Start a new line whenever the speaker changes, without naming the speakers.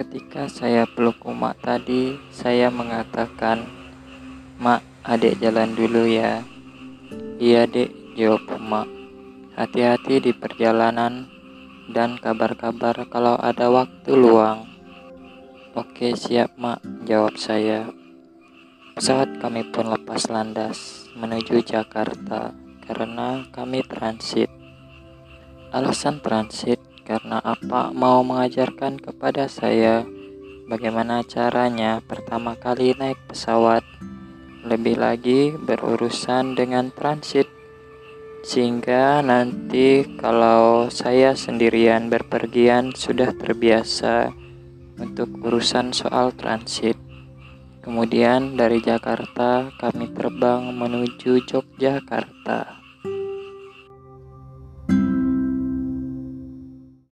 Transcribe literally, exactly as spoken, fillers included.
Ketika saya peluk emak tadi, saya mengatakan, "Mak, adek jalan dulu ya." "Iya dek," jawab emak. "Hati-hati di perjalanan dan kabar-kabar kalau ada waktu luang." "Oke siap mak," jawab saya. Pesawat kami pun lepas landas menuju Jakarta karena kami transit. Alasan transit karena apa mau mengajarkan kepada saya bagaimana caranya pertama kali naik pesawat, lebih lagi berurusan dengan transit, sehingga nanti kalau saya sendirian berpergian sudah terbiasa untuk urusan soal transit. Kemudian dari Jakarta kami terbang menuju Yogyakarta.